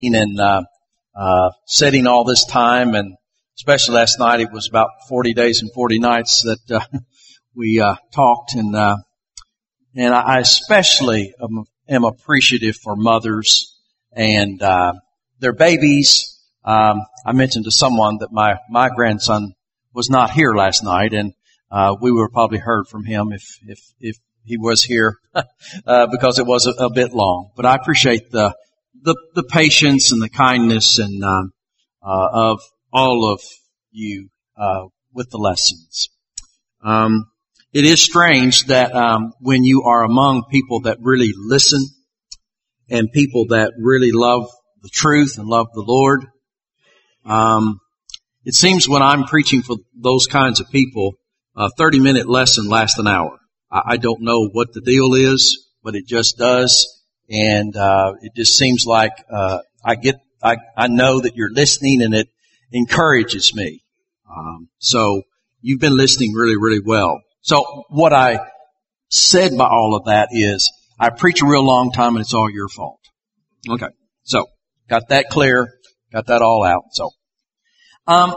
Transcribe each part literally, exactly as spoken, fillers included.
and uh, uh, setting all this time, and especially last night, it was about forty days and forty nights that uh, we uh, talked, and uh, and I especially am, am appreciative for mothers and uh, their babies. Um, I mentioned to someone that my my grandson was not here last night, and uh, we would have probably heard from him if if if he was here uh, because it was a, a bit long. But I appreciate the the, the patience and the kindness and uh, uh, of all of you uh, with the lessons. Um, it is strange that um, when you are among people that really listen and people that really love the truth and love the Lord, um, it seems when I'm preaching for those kinds of people, a thirty-minute lesson lasts an hour. I, I don't know what the deal is, but it just does, and uh, it just seems like uh, I get, I, I know that you're listening, and it encourages me. Um, so you've been listening really, really well. So what I said by all of that is I preach a real long time and it's all your fault. Okay. So got that clear, got that all out. So, um,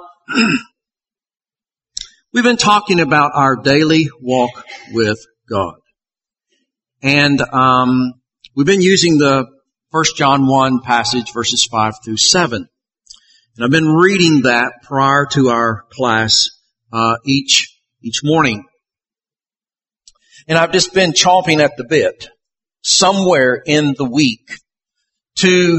we've been talking about our daily walk with God. And, um, we've been using the First John one passage verses five through seven. And I've been reading that prior to our class uh, each each morning. And I've just been chomping at the bit somewhere in the week to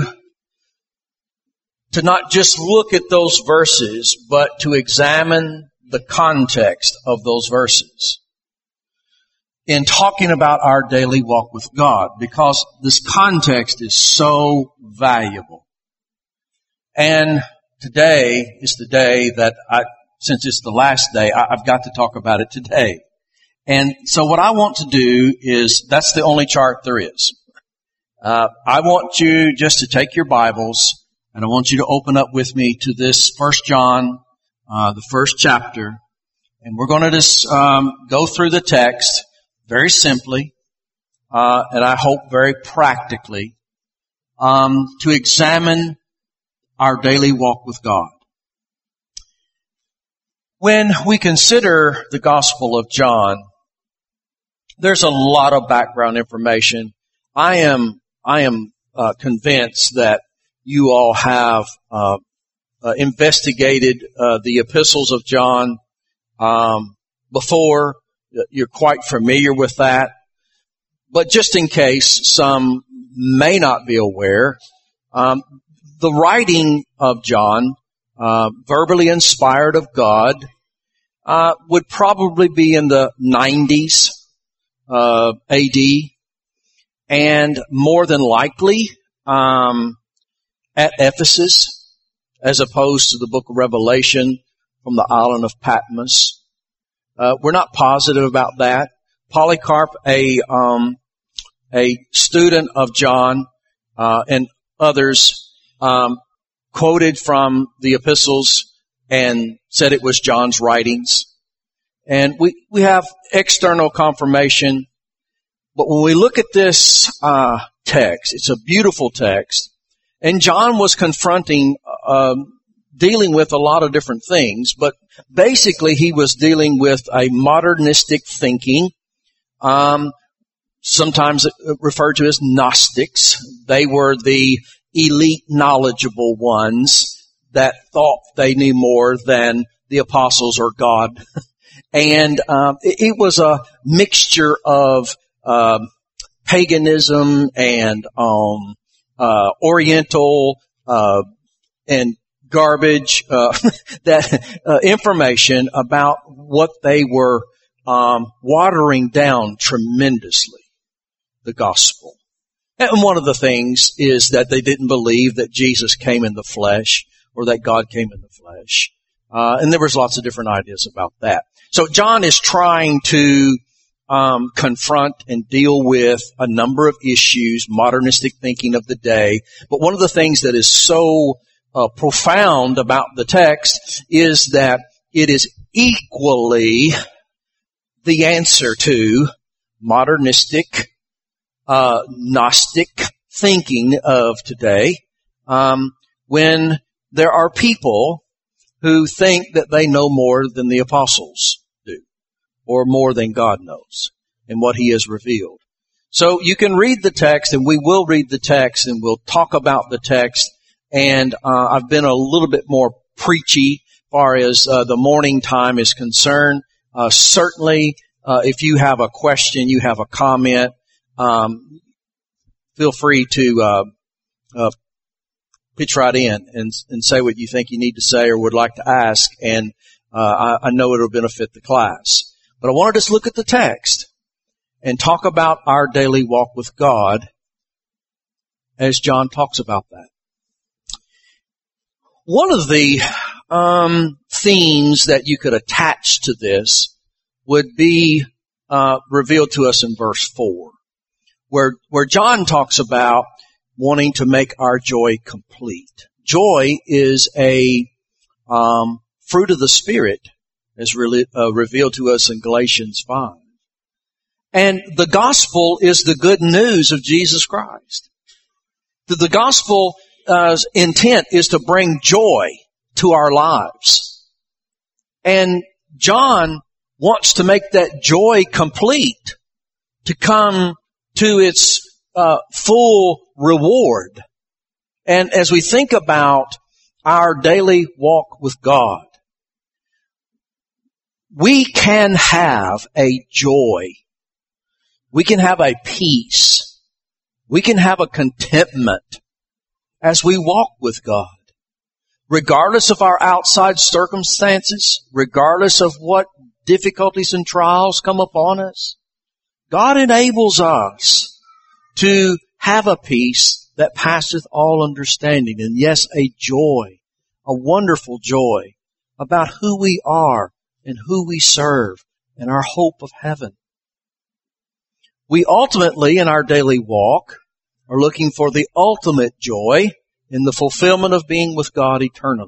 to not just look at those verses, but to examine the context of those verses in talking about our daily walk with God, because this context is so valuable. And today is the day that I, since it's the last day, I, I've got to talk about it today. And so what I want to do is, that's the only chart there is. Uh, I want you just to take your Bibles, and I want you to open up with me to this First John, uh, the first chapter. And we're going to just um, go through the text very simply, uh, and I hope very practically, um, to examine our daily walk with God. When we consider the Gospel of John, there's a lot of background information. I am I am uh, convinced that you all have uh, uh, investigated uh, the epistles of John um, before. You're quite familiar with that. But just in case some may not be aware, um, the writing of John, uh, verbally inspired of God, uh, would probably be in the nineties, uh, A D, and more than likely, um, at Ephesus, as opposed to the book of Revelation from the island of Patmos. Uh, we're not positive about that. Polycarp, a, um, a student of John, uh, and others, Um, quoted from the epistles and said it was John's writings. And we, we have external confirmation. But when we look at this uh, text, it's a beautiful text. And John was confronting, uh, dealing with a lot of different things. But basically he was dealing with a modernistic thinking. Um, sometimes referred to as Gnostics. They were the elite knowledgeable ones that thought they knew more than the apostles or God. And um, it, it was a mixture of um, paganism and um, uh, Oriental uh, and garbage, uh, that uh, information about what they were um, watering down tremendously, the gospel. And one of the things is that they didn't believe that Jesus came in the flesh or that God came in the flesh. Uh, and there was lots of different ideas about that. So John is trying to um, confront and deal with a number of issues, modernistic thinking of the day. But one of the things that is so uh, profound about the text is that it is equally the answer to modernistic, uh, Gnostic thinking of today. um, when there are people who think that they know more than the apostles do, or more than God knows and what He has revealed. So you can read the text, and we will read the text, and we'll talk about the text. And uh, I've been a little bit more preachy as far as uh, the morning time is concerned. Uh, certainly, uh, if you have a question, you have a comment, um, feel free to uh, uh, pitch right in and, and say what you think you need to say or would like to ask. And uh, I, I know it'll benefit the class. But I want to just look at the text and talk about our daily walk with God as John talks about that. One of the um, themes that you could attach to this would be uh, revealed to us in verse four, where where John talks about wanting to make our joy complete. Joy is a um, fruit of the Spirit, as re- uh, revealed to us in Galatians five. And the gospel is the good news of Jesus Christ. The, the gospel's uh, intent is to bring joy to our lives. And John wants to make that joy complete, to come to its uh, full reward. And as we think about our daily walk with God, we can have a joy. We can have a peace. We can have a contentment as we walk with God. Regardless of our outside circumstances, regardless of what difficulties and trials come upon us, God enables us to have a peace that passeth all understanding. And yes, a joy, a wonderful joy about who we are and who we serve and our hope of heaven. We ultimately, in our daily walk, are looking for the ultimate joy in the fulfillment of being with God eternally.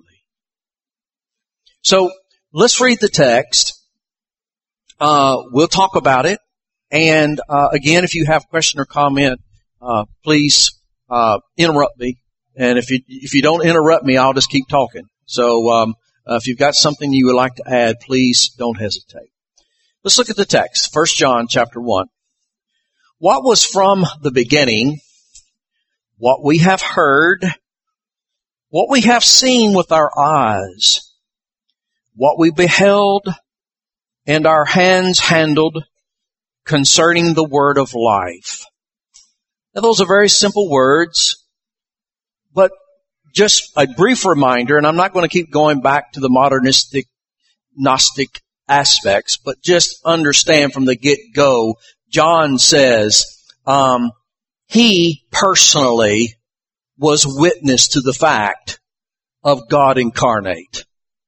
So, let's read the text. Uh, we'll talk about it. And, uh, again, if you have a question or comment, uh, please, uh, interrupt me. And if you, if you don't interrupt me, I'll just keep talking. So, um, uh, if you've got something you would like to add, please don't hesitate. Let's look at the text. First John chapter one. What was from the beginning, what we have heard, what we have seen with our eyes, what we beheld and our hands handled concerning the word of life. Now, those are very simple words, but just a brief reminder, and I'm not going to keep going back to the modernistic, Gnostic aspects, but just understand from the get-go, John says, um, he personally was witness to the fact of God incarnate.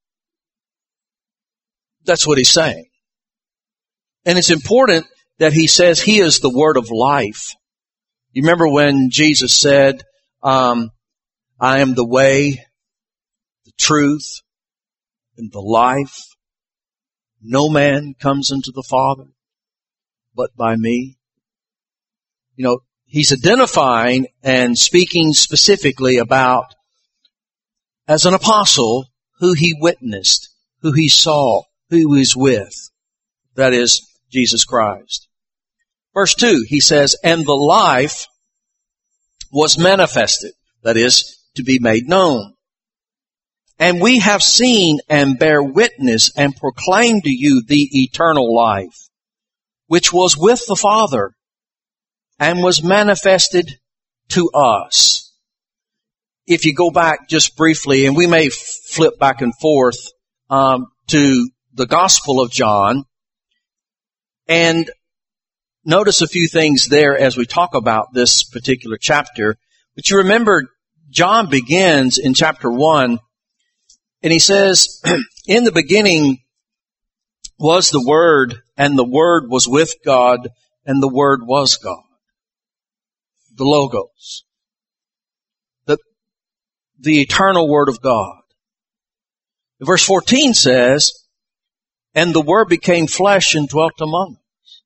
That's what he's saying. And it's important that he says he is the word of life. You remember when Jesus said, um, I am the way, the truth, and the life. No man comes into the Father but by me. You know, he's identifying and speaking specifically about, as an apostle, who he witnessed, who he saw, who he was with. That is Jesus Christ. Verse two, he says, and the life was manifested. That is, to be made known. And we have seen and bear witness and proclaim to you the eternal life, which was with the Father and was manifested to us. If you go back just briefly, and we may flip back and forth um, to the Gospel of John, and notice a few things there as we talk about this particular chapter. But you remember, John begins in chapter one, and he says, in the beginning was the Word, and the Word was with God, and the Word was God. The Logos. The, the eternal Word of God. Verse fourteen says, and the Word became flesh and dwelt among us.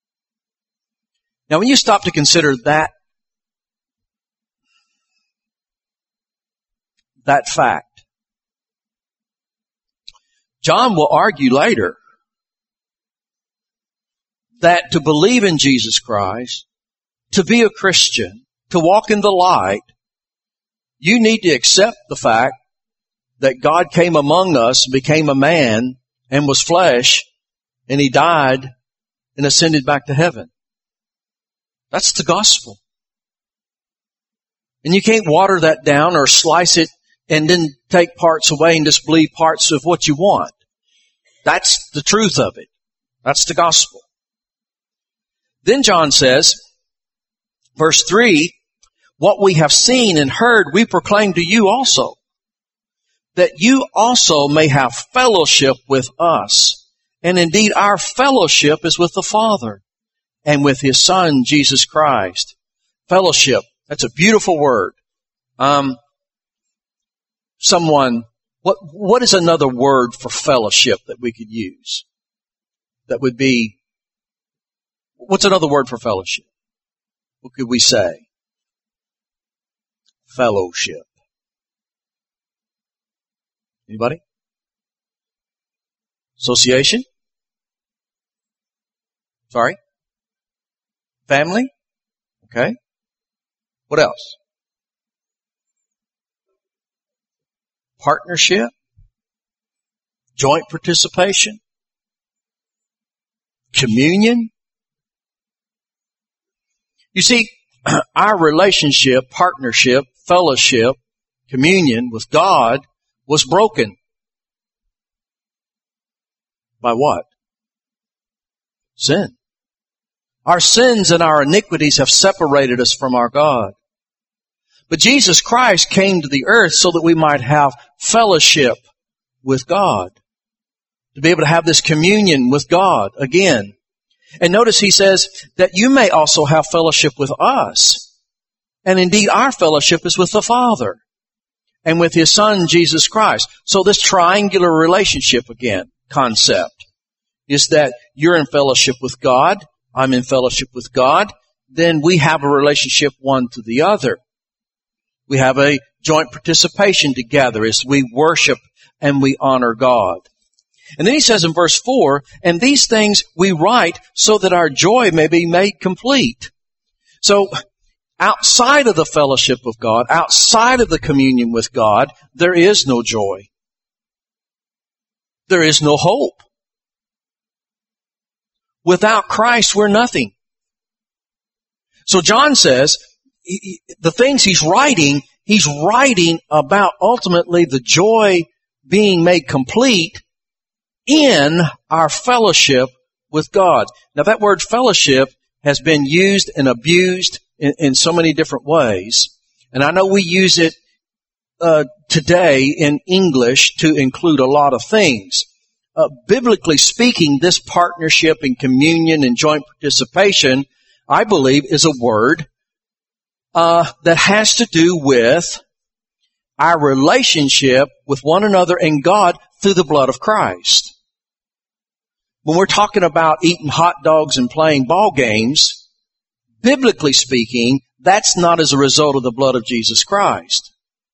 Now when you stop to consider that that fact. John will argue later that to believe in Jesus Christ, to be a Christian, to walk in the light, you need to accept the fact that God came among us, became a man, and was flesh, and He died and ascended back to heaven. That's the gospel. And you can't water that down or slice it and then take parts away and just believe parts of what you want. That's the truth of it. That's the gospel. Then John says, verse three, what we have seen and heard we proclaim to you also, that you also may have fellowship with us. And indeed our fellowship is with the Father and with His Son, Jesus Christ. Fellowship, that's a beautiful word. Um, someone, what what is another word for fellowship that we could use? That would be, what's another word for fellowship? What could we say? Fellowship. Anybody? Association? Sorry? Family? Okay. What else? Partnership? Joint participation? Communion? You see, our relationship, partnership, fellowship, communion with God was broken. By what? Sin. Our sins and our iniquities have separated us from our God. But Jesus Christ came to the earth so that we might have fellowship with God. To be able to have this communion with God again. And notice He says that you may also have fellowship with us. And indeed our fellowship is with the Father and with His Son, Jesus Christ. So this triangular relationship again, concept, is that you're in fellowship with God, I'm in fellowship with God, then we have a relationship one to the other. We have a joint participation together as we worship and we honor God. And then he says in verse four, and these things we write so that our joy may be made complete. So, outside of the fellowship of God, outside of the communion with God, there is no joy. There is no hope. Without Christ, we're nothing. So John says, the things he's writing, he's writing about ultimately the joy being made complete in our fellowship with God. Now that word fellowship has been used and abused in, in so many different ways. And I know we use it uh, today in English to include a lot of things. Uh, biblically speaking, this partnership and communion and joint participation, I believe, is a word uh, that has to do with our relationship with one another and God through the blood of Christ. When we're talking about eating hot dogs and playing ball games, biblically speaking, that's not as a result of the blood of Jesus Christ.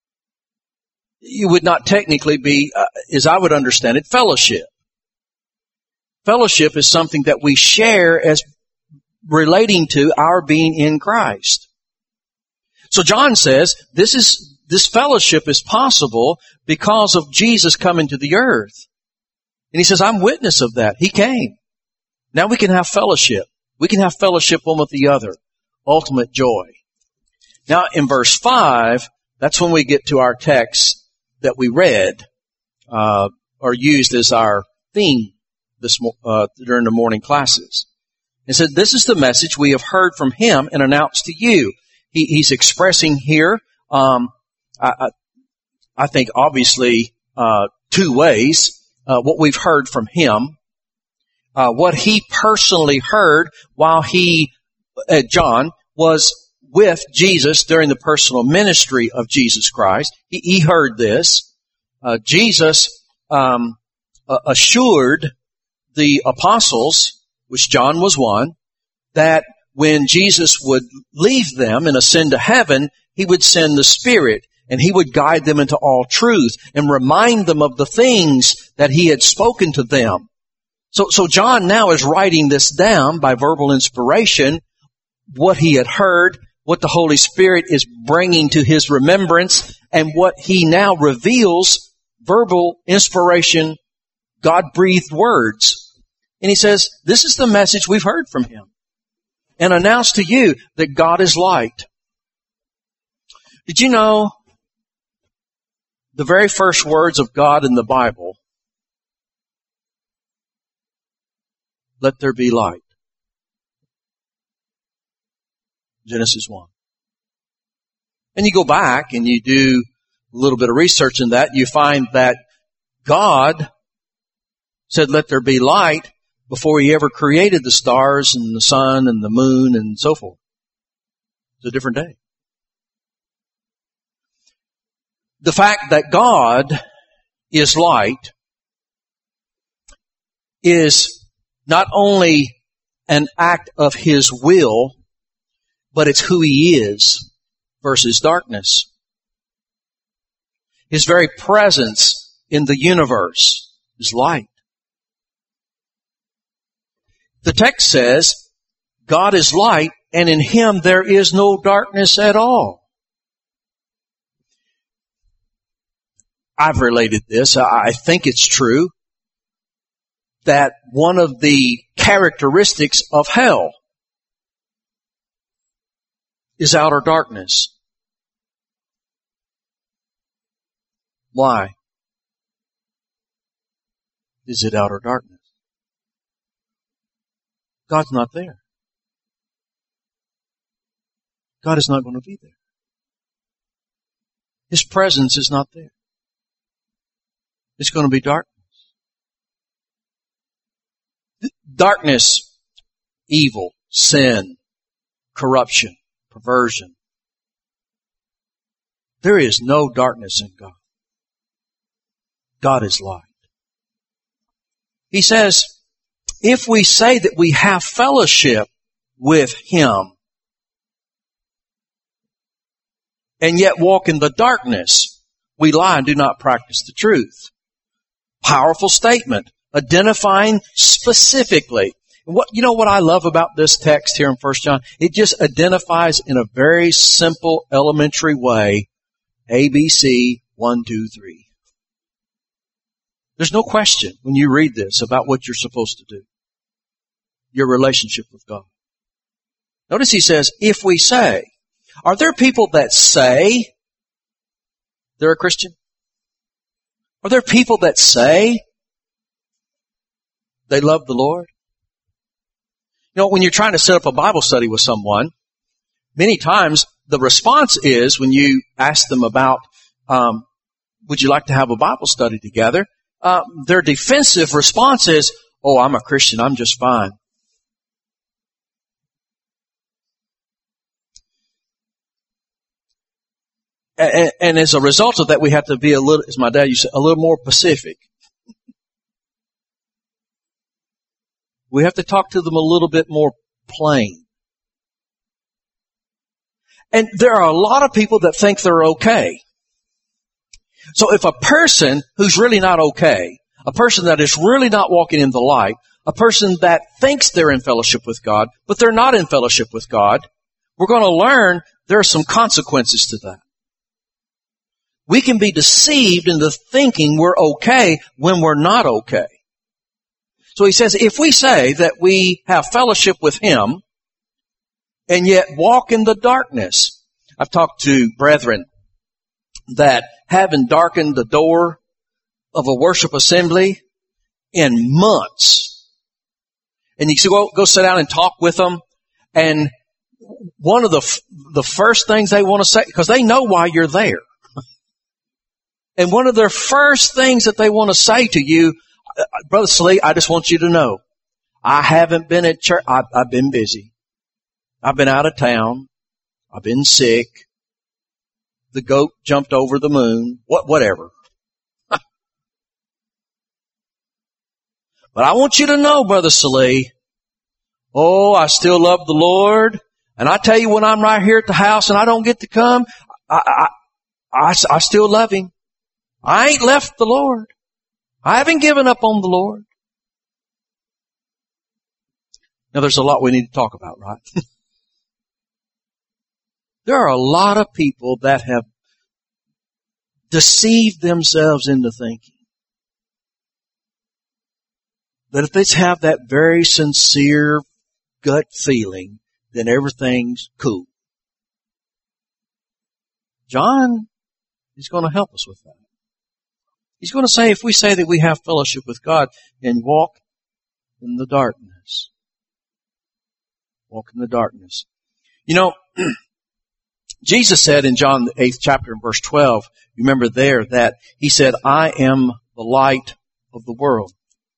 You would not technically be, uh, as I would understand it, fellowship. Fellowship is something that we share as relating to our being in Christ. So John says this is this fellowship is possible because of Jesus coming to the earth. And he says, I'm witness of that. He came. Now we can have fellowship. We can have fellowship one with the other. Ultimate joy. Now in verse five, that's when we get to our text that we read, uh, or used as our theme this, uh, during the morning classes. It said, this is the message we have heard from Him and announced to you. He, he's expressing here, um, I, I, I think obviously, uh, two ways. Uh, what we've heard from Him, uh, what He personally heard while He, uh, John, was with Jesus during the personal ministry of Jesus Christ. He, he heard this. Uh, Jesus um, uh, assured the apostles, which John was one, that when Jesus would leave them and ascend to heaven, He would send the Spirit. And He would guide them into all truth and remind them of the things that He had spoken to them. So, so John now is writing this down by verbal inspiration, what he had heard, what the Holy Spirit is bringing to his remembrance, and what he now reveals, verbal inspiration, God-breathed words. And he says, this is the message we've heard from Him. And announce to you that God is light. Did you know the very first words of God in the Bible, let there be light? Genesis one. And you go back and you do a little bit of research in that, you find that God said, let there be light, before He ever created the stars and the sun and the moon and so forth. It's a different day. The fact that God is light is not only an act of His will, but it's who He is versus darkness. His very presence in the universe is light. The text says, God is light, and in Him there is no darkness at all. I've related this. I think it's true that one of the characteristics of hell is outer darkness. Why is it outer darkness? God's not there. God is not going to be there. His presence is not there. It's going to be darkness. Darkness, evil, sin, corruption, perversion. There is no darkness in God. God is light. He says, if we say that we have fellowship with Him and yet walk in the darkness, we lie and do not practice the truth. Powerful statement, identifying specifically. What, you know what I love about this text here in First John? It just identifies in a very simple, elementary way, A, B, C, one, two, three. There's no question when you read this about what you're supposed to do. Your relationship with God. Notice he says, if we say. Are there people that say they're a Christian? Are there people that say they love the Lord? You know, when you're trying to set up a Bible study with someone, many times the response is, when you ask them about, um, would you like to have a Bible study together? Uh, their defensive response is, oh, I'm a Christian, I'm just fine. And, and as a result of that, we have to be a little, as my dad used to say, a little more specific. We have to talk to them a little bit more plain. And there are a lot of people that think they're okay. So if a person who's really not okay, a person that is really not walking in the light, a person that thinks they're in fellowship with God, but they're not in fellowship with God, we're going to learn there are some consequences to that. We can be deceived into thinking we're okay when we're not okay. So he says, if we say that we have fellowship with Him and yet walk in the darkness. I've talked to brethren that haven't darkened the door of a worship assembly in months. And you go, go sit down and talk with them. And one of the, the first things they want to say, because they know why you're there. And one of their first things that they want to say to you, Brother Slee, I just want you to know, I haven't been at church. I've, I've been busy. I've been out of town. I've been sick. The goat jumped over the moon. What, whatever. But I want you to know, Brother Slee, oh, I still love the Lord. And I tell you, when I'm right here at the house and I don't get to come, I, I, I, I still love Him. I ain't left the Lord. I haven't given up on the Lord. Now there's a lot we need to talk about, right? There are a lot of people that have deceived themselves into thinking that if they have that very sincere gut feeling, then everything's cool. John is going to help us with that. He's going to say if we say that we have fellowship with God and walk in the darkness, walk in the darkness. You know, Jesus said in John the eighth chapter and verse twelve, you remember there that He said, I am the light of the world.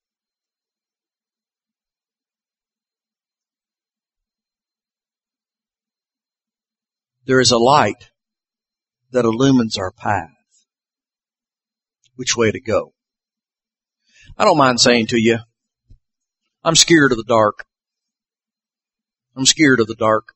There is a light that illumines our path. Which way to go? I don't mind saying to you, I'm scared of the dark. I'm scared of the dark.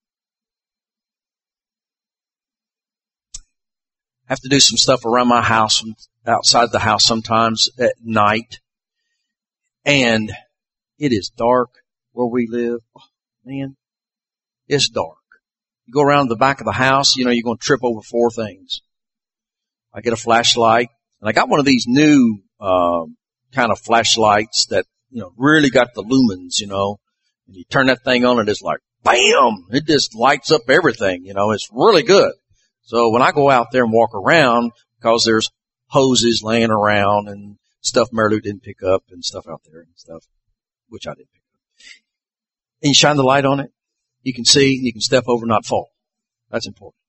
I have to do some stuff around my house, outside the house sometimes at night. And it is dark where we live. Oh, man, it's dark. You go around the back of the house, you know, you're going to trip over four things. I get a flashlight, and I got one of these new uh, kind of flashlights that, you know, really got the lumens, you know. And you turn that thing on and it's like, bam! It just lights up everything, you know. It's really good. So when I go out there and walk around, because there's hoses laying around and stuff Marilu didn't pick up and stuff out there and stuff, which I didn't pick up. And you shine the light on it, you can see, and you can step over and not fall. That's important.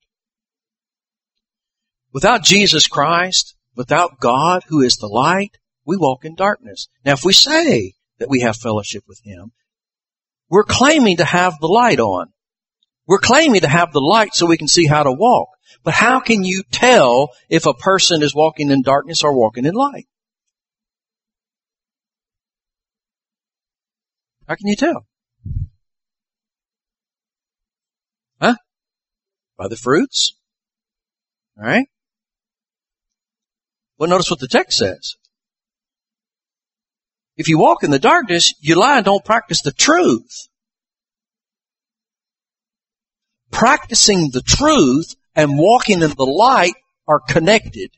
Without Jesus Christ, without God, who is the light, we walk in darkness. Now, if we say that we have fellowship with Him, we're claiming to have the light on. We're claiming to have the light so we can see how to walk. But how can you tell if a person is walking in darkness or walking in light? How can you tell? Huh? By the fruits. All right? Well, notice what the text says. If you walk in the darkness, you lie and don't practice the truth. Practicing the truth and walking in the light are connected.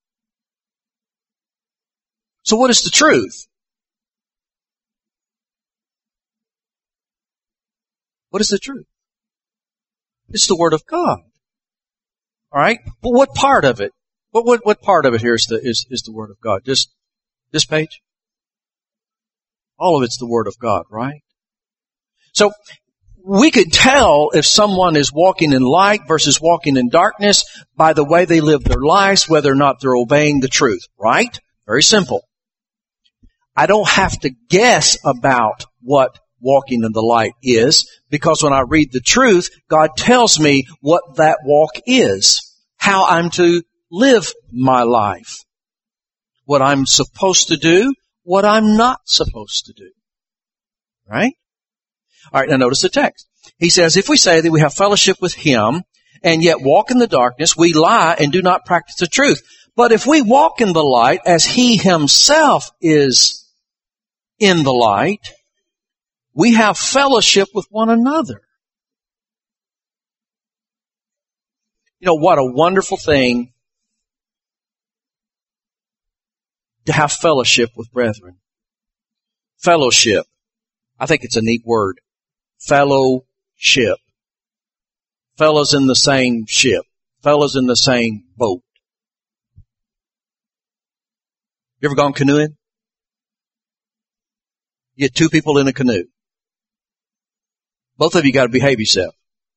So what is the truth? What is the truth? It's the Word of God. All right? But what part of it? What what what part of it here is the is, is the Word of God? Just this page? All of it's the Word of God, right? So we could tell if someone is walking in light versus walking in darkness by the way they live their lives, whether or not they're obeying the truth, right? Very simple. I don't have to guess about what walking in the light is, because when I read the truth, God tells me what that walk is, how I'm to live my life, what I'm supposed to do, what I'm not supposed to do. Right? All right, now notice the text. He says, if we say that we have fellowship with Him and yet walk in the darkness, we lie and do not practice the truth. But if we walk in the light as He Himself is in the light, we have fellowship with one another. You know, what a wonderful thing to have fellowship with brethren. Fellowship. I think it's a neat word. Fellowship. Fellows in the same ship. Fellows in the same boat. You ever gone canoeing? You get two people in a canoe. Both of you got to behave yourself.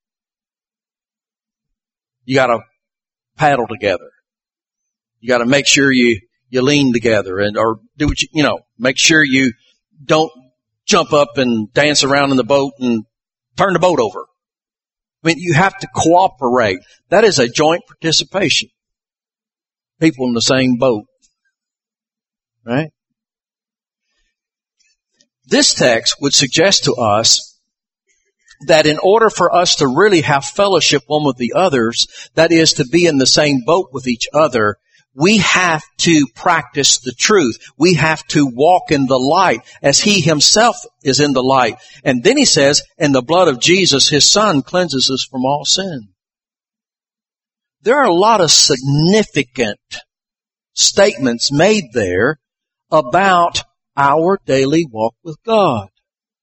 You got to paddle together. You got to make sure you you lean together and or do what you you know. Make sure you don't jump up and dance around in the boat and turn the boat over. I mean, you have to cooperate. That is a joint participation. People in the same boat. Right? This text would suggest to us that in order for us to really have fellowship one with the others, that is to be in the same boat with each other, we have to practice the truth. We have to walk in the light as He Himself is in the light. And then He says, and the blood of Jesus, His Son, cleanses us from all sin. There are a lot of significant statements made there about our daily walk with God.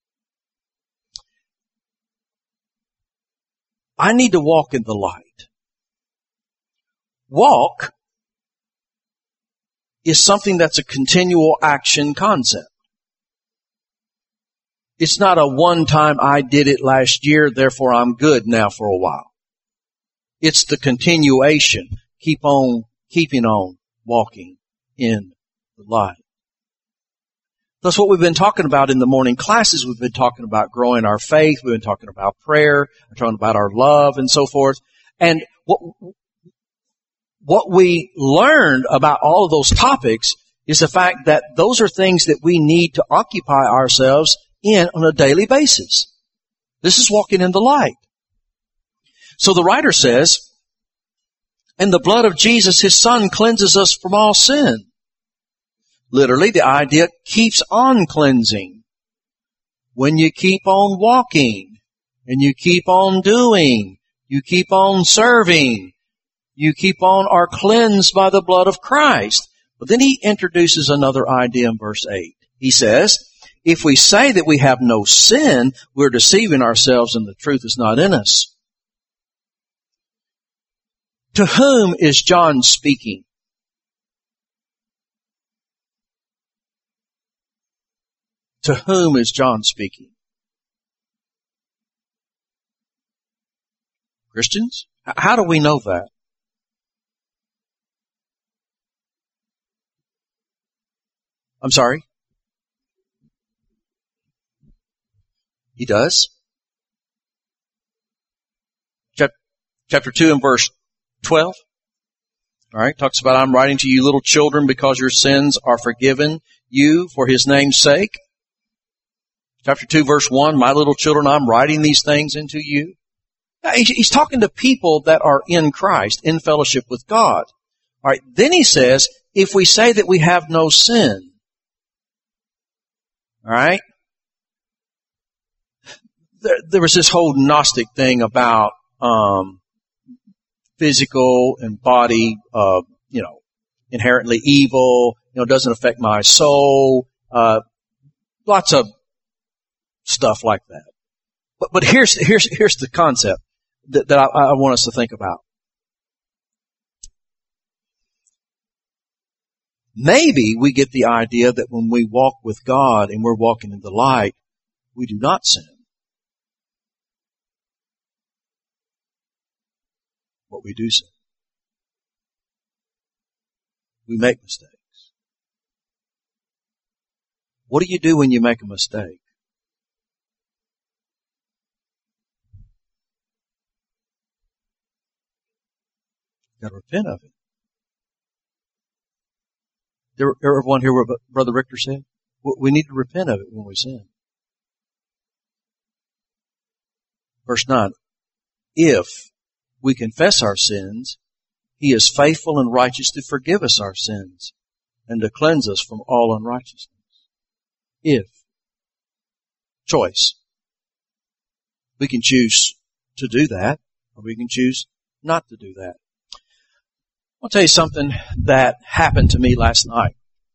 I need to walk in the light. Walk is something that's a continual action concept. It's not a one-time, I did it last year, therefore I'm good now for a while. It's the continuation. Keep on, keeping on walking in the light. That's what we've been talking about in the morning classes. We've been talking about growing our faith. We've been talking about prayer. We're talking about our love and so forth. And what, what we learned about all of those topics is the fact that those are things that we need to occupy ourselves in on a daily basis. This is walking in the light. So the writer says, and the blood of Jesus, His Son, cleanses us from all sin. Literally, the idea keeps on cleansing. When you keep on walking, and you keep on doing, you keep on serving, you keep on are cleansed by the blood of Christ. But then he introduces another idea in verse eight. He says, if we say that we have no sin, we're deceiving ourselves and the truth is not in us. To whom is John speaking? To whom is John speaking? Christians? How do we know that? I'm sorry? He does. Chapter two and verse twelve. All right, talks about, I'm writing to you little children because your sins are forgiven you for His name's sake. Chapter two verse one, my little children, I'm writing these things into you. He's talking to people that are in Christ, in fellowship with God. All right, then he says, if we say that we have no sin. All right? There, there was this whole Gnostic thing about um, physical and body, uh, you know, inherently evil, you know, doesn't affect my soul, uh, lots of stuff like that. But, but here's, here's, here's the concept that, that I, I want us to think about. Maybe we get the idea that when we walk with God and we're walking in the light, we do not sin. But we do sin. We make mistakes. What do you do when you make a mistake? You've got to repent of it. There, everyone hear what Brother Richter said? We need to repent of it when we sin. Verse nine. If we confess our sins, He is faithful and righteous to forgive us our sins and to cleanse us from all unrighteousness. If. Choice. We can choose to do that, or we can choose not to do that. I'll tell you something that happened to me last night.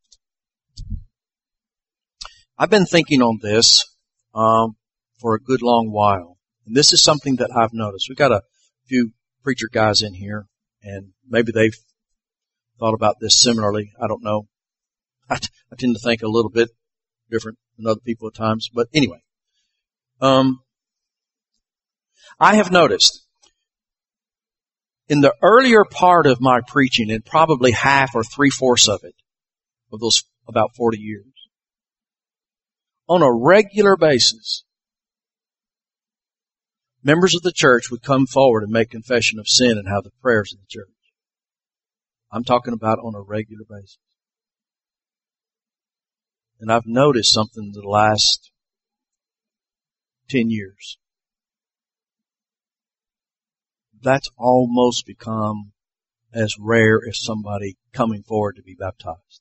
I've been thinking on this um, for a good long while. And this is something that I've noticed. We've got a few preacher guys in here, and maybe they've thought about this similarly. I don't know. I, t- I tend to think a little bit different than other people at times. But anyway, um, I have noticed in the earlier part of my preaching, and probably half or three-fourths of it, of those about forty years, on a regular basis, members of the church would come forward and make confession of sin and have the prayers of the church. I'm talking about on a regular basis. And I've noticed something in the last ten years. that's almost become as rare as somebody coming forward to be baptized.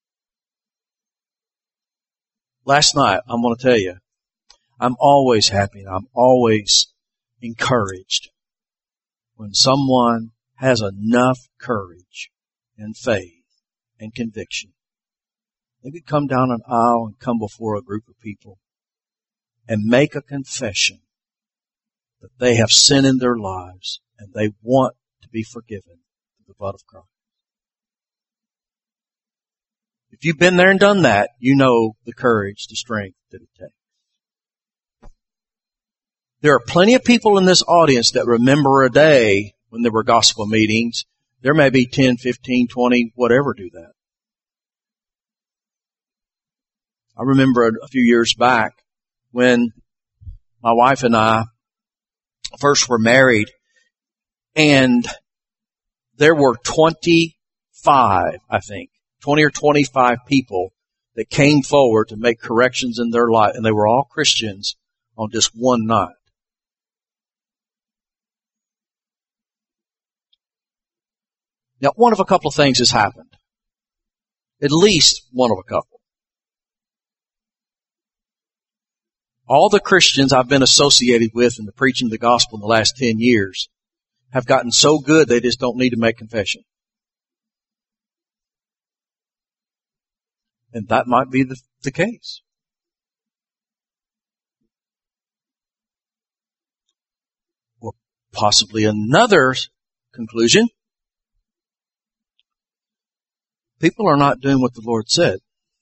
Last night, I'm going to tell you, I'm always happy and I'm always encouraged when someone has enough courage and faith and conviction. They could come down an aisle and come before a group of people and make a confession that they have sin in their lives and they want to be forgiven through the blood of Christ. If you've been there and done that, you know the courage, the strength that it takes. There are plenty of people in this audience that remember a day when there were gospel meetings. There may be ten, fifteen, twenty, whatever do that. I remember a few years back when my wife and I first were married, and there were twenty-five, I think, twenty or twenty-five people that came forward to make corrections in their life, and they were all Christians on just one night. Now, one of a couple of things has happened. At least one of a couple. All the Christians I've been associated with in the preaching of the gospel in the last ten years have gotten so good they just don't need to make confession. And that might be the, the case. Or possibly another conclusion. People are not doing what the Lord said.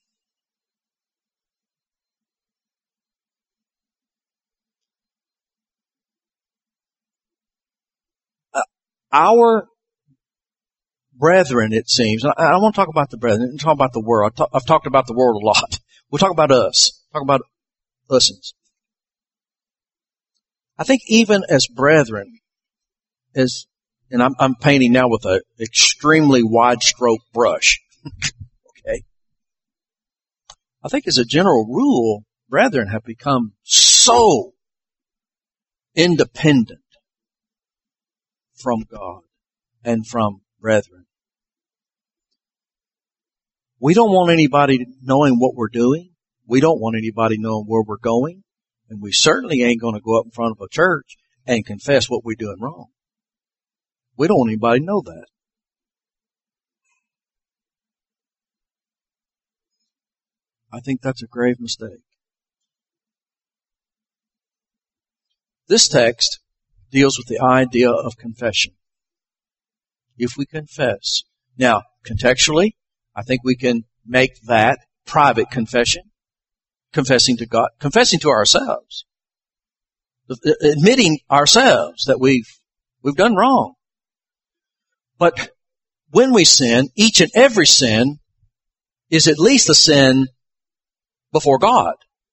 Uh, our brethren, it seems, and I, I don't want to talk about the brethren, I'm talking about the world. I've, talk, I've talked about the world a lot. We'll talk about us. Talk about us. I think even as brethren, as, and I'm, I'm painting now with an extremely wide stroke brush. Okay. I think as a general rule, brethren have become so independent from God and from brethren. We don't want anybody knowing what we're doing. We don't want anybody knowing where we're going. And we certainly ain't going to go up in front of a church and confess what we're doing wrong. We don't want anybody to know that. I think that's a grave mistake. This text deals with the idea of confession. If we confess. Now, contextually, I think we can make that private confession. Confessing to God, confessing to ourselves. Admitting ourselves that we've, we've done wrong. But when we sin, each and every sin is at least a sin before God.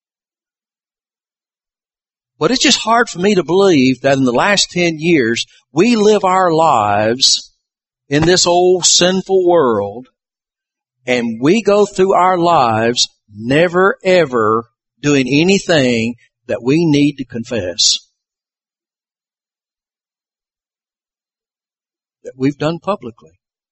But it's just hard for me to believe that in the last ten years, we live our lives in this old sinful world, and we go through our lives never ever doing anything that we need to confess that we've done publicly.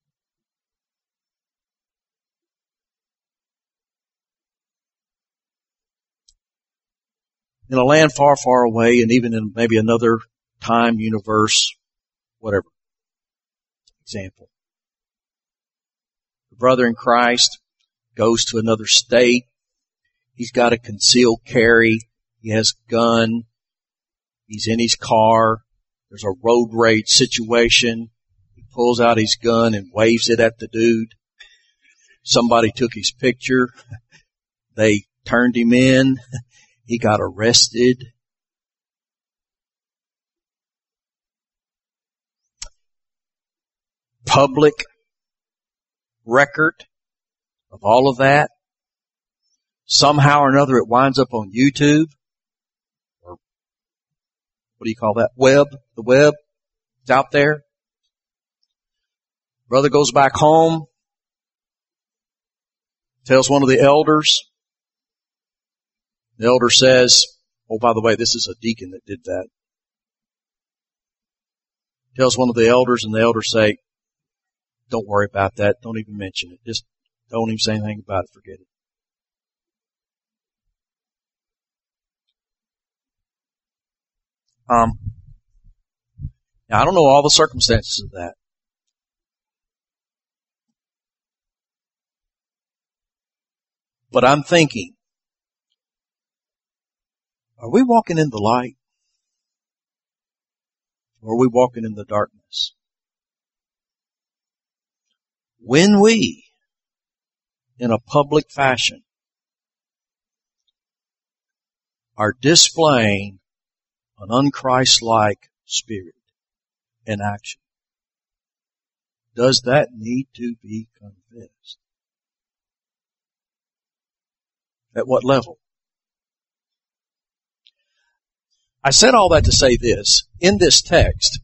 In a land far, far away, and even in maybe another time, universe, whatever. Example. The brother in Christ goes to another state. He's got a concealed carry. He has a gun. He's in his car. There's a road rage situation. He pulls out his gun and waves it at the dude. Somebody took his picture. They turned him in. He got arrested. Public record of all of that. Somehow or another it winds up on YouTube. Or what do you call that? Web. The web. It's out there. Brother goes back home. Tells one of the elders. The elder says, oh, by the way, this is a deacon that did that. tells one of the elders, and the elders say, don't worry about that. Don't even mention it. Just don't even say anything about it. Forget it. Um, now, I don't know all the circumstances of that. But I'm thinking, are we walking in the light? Or are we walking in the darkness? When we, in a public fashion, are displaying an un-Christ-like spirit in action, does that need to be confessed? At what level? I said all that to say this. In this text,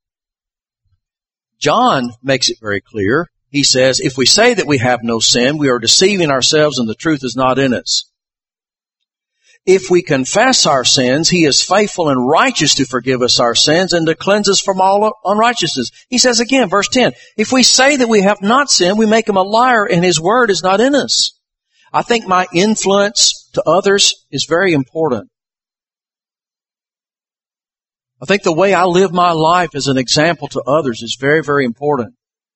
John makes it very clear. He says, if we say that we have no sin, we are deceiving ourselves and the truth is not in us. If we confess our sins, He is faithful and righteous to forgive us our sins and to cleanse us from all unrighteousness. He says again, verse ten, if we say that we have not sinned, we make Him a liar and His word is not in us. I think my influence to others is very important. I think the way I live my life as an example to others is very, very important.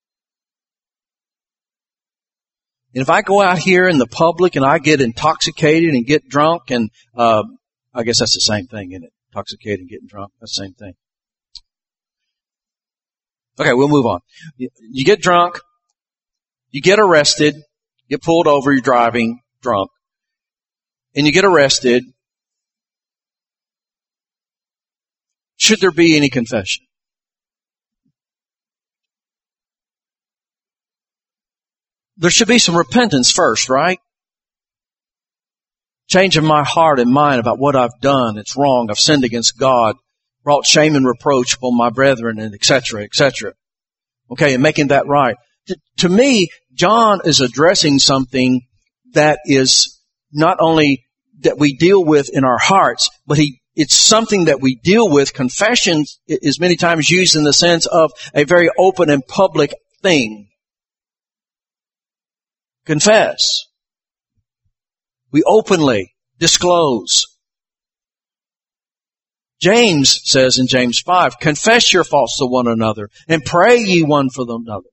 And if I go out here in the public and I get intoxicated and get drunk and, uh, I guess that's the same thing, isn't it? Intoxicated and getting drunk, that's the same thing. Okay, we'll move on. You get drunk, you get arrested, get pulled over, you're driving drunk, and you get arrested. Should there be any confession? There should be some repentance first, right? Changing my heart and mind about what I've done. It's wrong. I've sinned against God, brought shame and reproach upon my brethren, and et cetera, et cetera. Okay, and making that right. To, to me, John is addressing something that is not only that we deal with in our hearts, but he it's something that we deal with. Confession is many times used in the sense of a very open and public thing. Confess. We openly disclose. James says in James five, confess your faults to one another and pray ye one for another.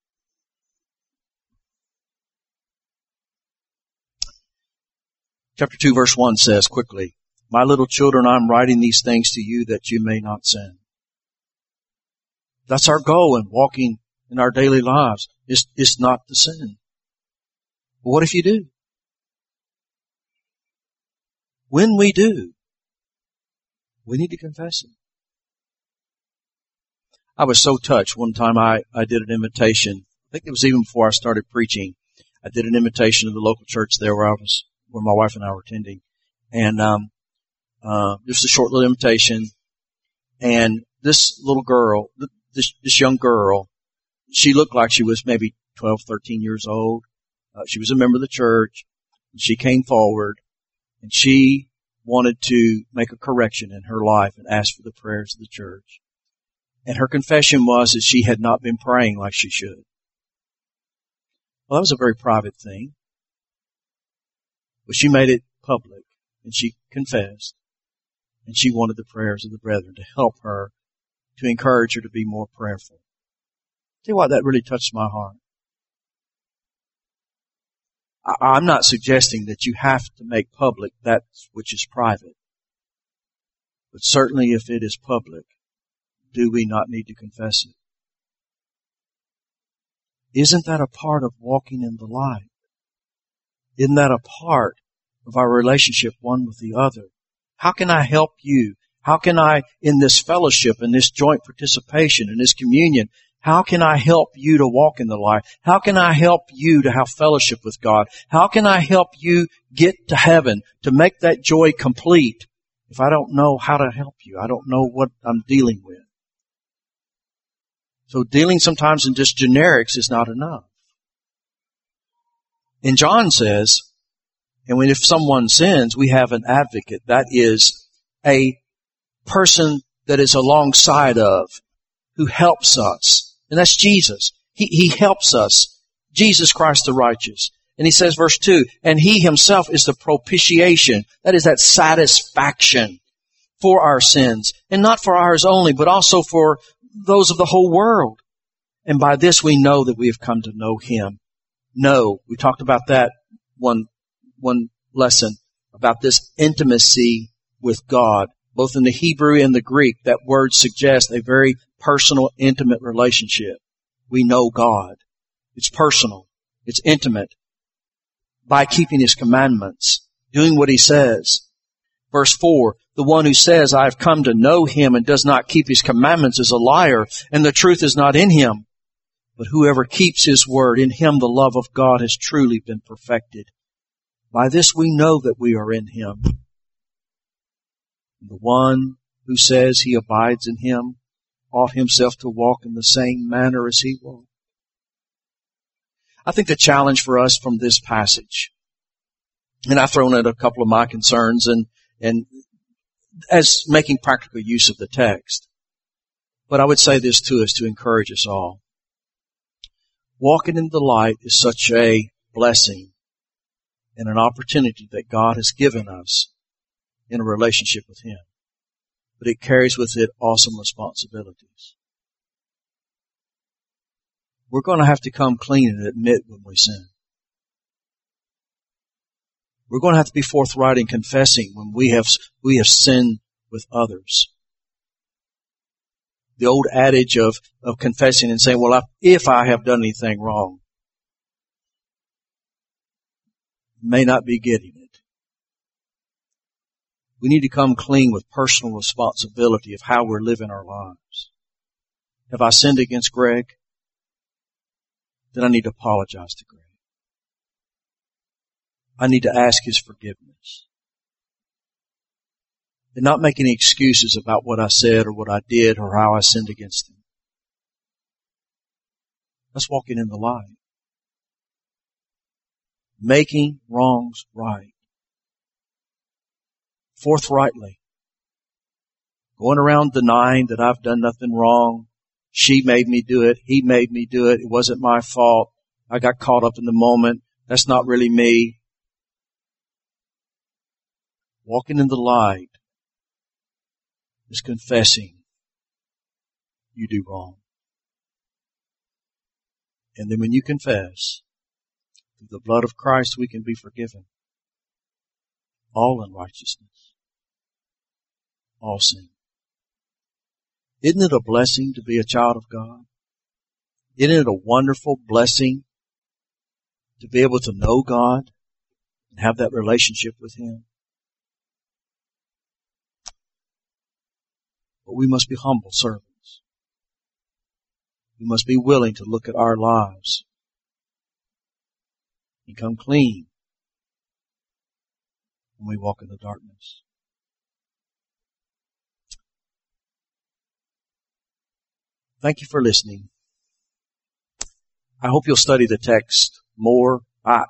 Chapter two verse one says quickly, my little children, I'm writing these things to you that you may not sin. That's our goal in walking in our daily lives, is, is not to sin. But what if you do? When we do, we need to confess it. I was so touched. One time I, I did an invitation. I think it was even before I started preaching. I did an invitation to the local church there where I was, where my wife and I were attending. And, um, uh, just a short little invitation. And this little girl, this, this young girl, she looked like she was maybe twelve, thirteen years old. Uh, she was a member of the church. And she came forward and she wanted to make a correction in her life and ask for the prayers of the church. And her confession was that she had not been praying like she should. Well, that was a very private thing. But she made it public and she confessed. And she wanted the prayers of the brethren to help her, to encourage her to be more prayerful. Tell you what, that really touched my heart. I'm not suggesting that you have to make public that which is private. But certainly if it is public, do we not need to confess it? Isn't that a part of walking in the light? Isn't that a part of our relationship one with the other? How can I help you? How can I, in this fellowship, in this joint participation, in this communion, how can I help you to walk in the light? How can I help you to have fellowship with God? How can I help you get to heaven, to make that joy complete, if I don't know how to help you? I don't know what I'm dealing with. So dealing sometimes in just generics is not enough. And John says, and when if someone sins, we have an advocate. That is a person that is alongside of, who helps us. And that's Jesus. He, He helps us. Jesus Christ the righteous. And He says, verse two, and He Himself is the propitiation. That is that satisfaction for our sins. And not for ours only, but also for those of the whole world. And by this we know that we have come to know Him. Know. We talked about that one, one lesson about this intimacy with God. Both in the Hebrew and the Greek, that word suggests a very personal, intimate relationship. We know God. It's personal. It's intimate. By keeping His commandments, doing what He says. Verse four, the one who says, I have come to know Him and does not keep His commandments is a liar, and the truth is not in him. But whoever keeps His word, in him the love of God has truly been perfected. By this we know that we are in Him. The one who says he abides in Him ought himself to walk in the same manner as He walked. I think the challenge for us from this passage, and I've thrown out a couple of my concerns and, and as making practical use of the text, but I would say this to us to encourage us all. Walking in the light is such a blessing and an opportunity that God has given us in a relationship with Him. But it carries with it awesome responsibilities. We're going to have to come clean and admit when we sin. We're going to have to be forthright in confessing when we have, we have sinned with others. The old adage of, of confessing and saying, well, I, if I have done anything wrong, may not be getting it. We need to come clean with personal responsibility of how we're living our lives. Have I sinned against Greg? Then I need to apologize to Greg. I need to ask his forgiveness. And not make any excuses about what I said or what I did or how I sinned against him. That's walking in the light. Making wrongs right. Forthrightly. Going around denying that I've done nothing wrong. She made me do it. He made me do it. It wasn't my fault. I got caught up in the moment. That's not really me. Walking in the light is confessing you do wrong. And then when you confess, through the blood of Christ we can be forgiven. All unrighteousness. All sin. Isn't it a blessing to be a child of God? Isn't it a wonderful blessing to be able to know God and have that relationship with Him? But we must be humble servants. We must be willing to look at our lives and come clean when we walk in the darkness. Thank you for listening. I hope you'll study the text more. I,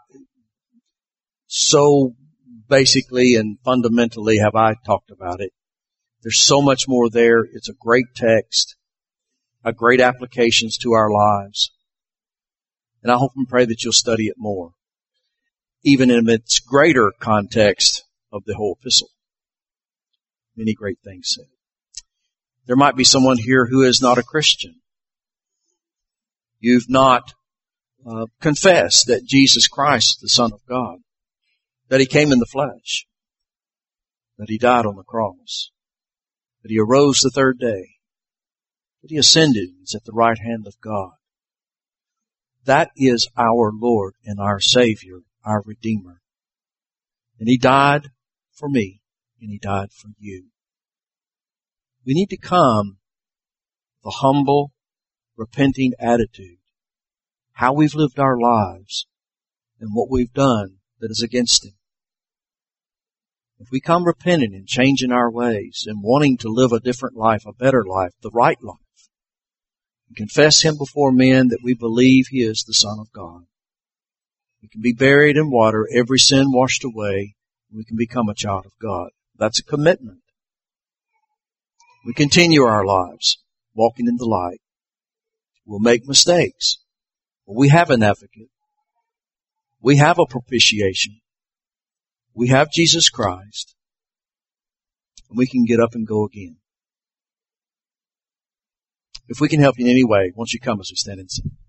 so basically and fundamentally have I talked about it. There's so much more there. It's a great text, a great applications to our lives. And I hope and pray that you'll study it more, even in its greater context of the whole epistle. Many great things said. There might be someone here who is not a Christian. You've not uh, confessed that Jesus Christ is the Son of God, that He came in the flesh, that He died on the cross, that He arose the third day, that He ascended and is at the right hand of God. That is our Lord and our Savior, our Redeemer. And He died for me, and He died for you. We need to come with a humble, repenting attitude. How we've lived our lives and what we've done that is against Him. If we come repenting and changing our ways and wanting to live a different life, a better life, the right life, and confess Him before men that we believe He is the Son of God, we can be buried in water, every sin washed away, and we can become a child of God. That's a commitment. We continue our lives walking in the light. We'll make mistakes. But we have an advocate. We have a propitiation. We have Jesus Christ. And we can get up and go again. If we can help you in any way, won't you come as we stand and sing?